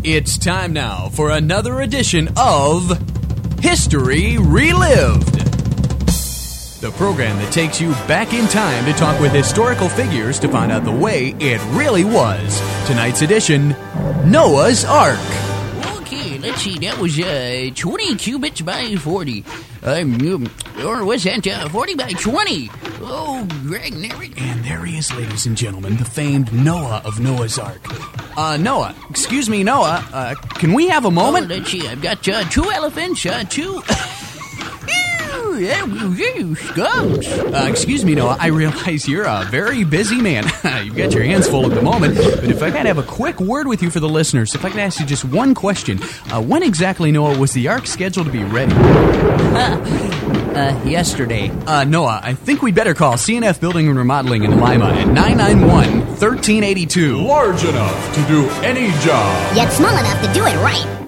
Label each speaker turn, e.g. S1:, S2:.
S1: It's time now for another edition of History Relived, the program that takes you back in time to talk with historical figures to find out the way it really was. Tonight's edition, Noah's Ark.
S2: Okay, let's see, that was 20 cubits by 40. Or was that 40 by 20? Oh, Greg,
S1: and there he is, ladies and gentlemen, the famed Noah of Noah's Ark. Noah, excuse me, Noah, can we have a moment?
S2: Oh, let's see, I've got 2 elephants, 2... skunks.
S1: Excuse me, Noah, I realize you're a very busy man. You've got your hands full at the moment, but if I could have a quick word with you for the listeners, if I could ask you just one question. When exactly, Noah, was the Ark scheduled to be ready?
S2: Yesterday.
S1: Noah, I think we'd better call CNF Building and Remodeling in Lima at 991-1382.
S3: Large enough to do any job,
S4: yet small enough to do it right.